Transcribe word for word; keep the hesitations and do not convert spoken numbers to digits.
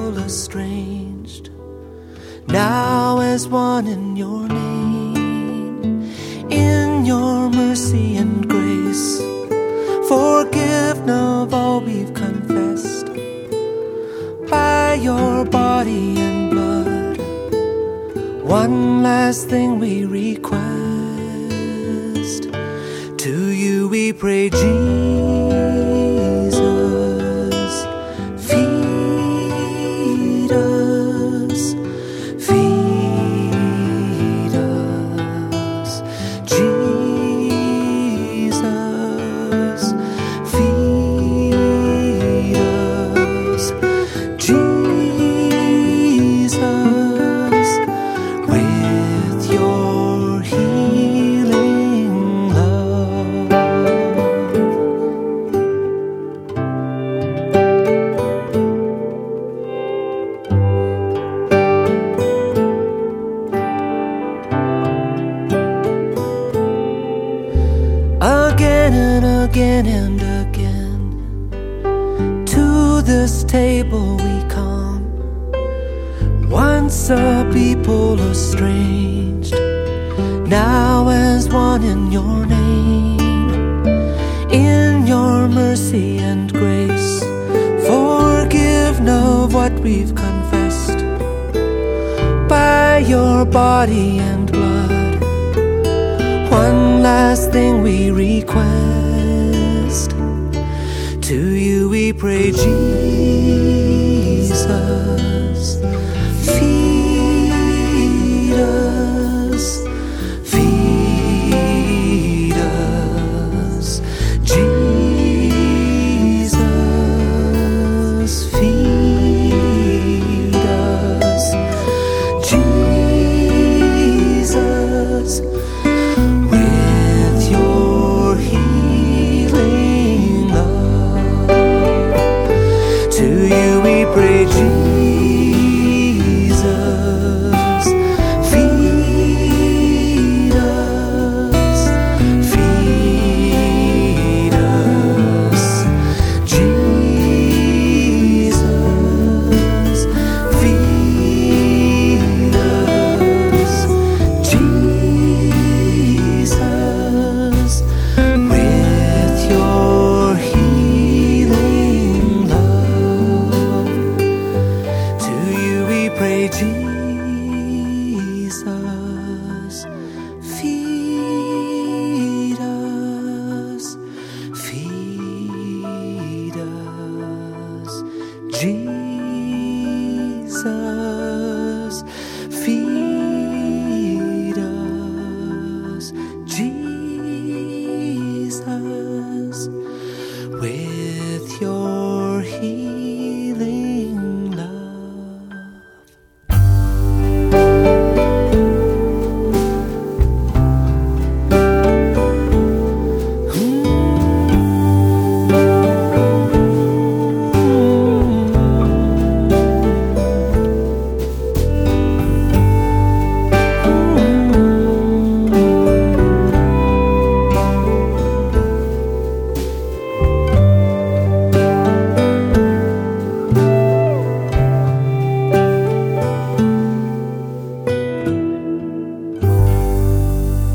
people estranged, now as one in your name. In your mercy and grace, forgiven of all we've confessed. By your body and blood, one last thing we request. To you we pray, Jesus, feed us, feed us, Jesus, feed us, Jesus, with your healing love. Again and again and again, to this table we come, once a people estranged, now as one in your name. In your mercy and grace, forgiven of what we've confessed. By your body and blood, one last thing we request. To you we pray, Jesus, feed us, feed us, Jesus, feed us, Jesus, with your healing love. To you we pray, Jesus, feed us, feed us, Jesus, feed us, Jesus, with your healing love. To you we pray, Jesus, feed us, feed us, Jesus, feed us, Jesus, with your healing.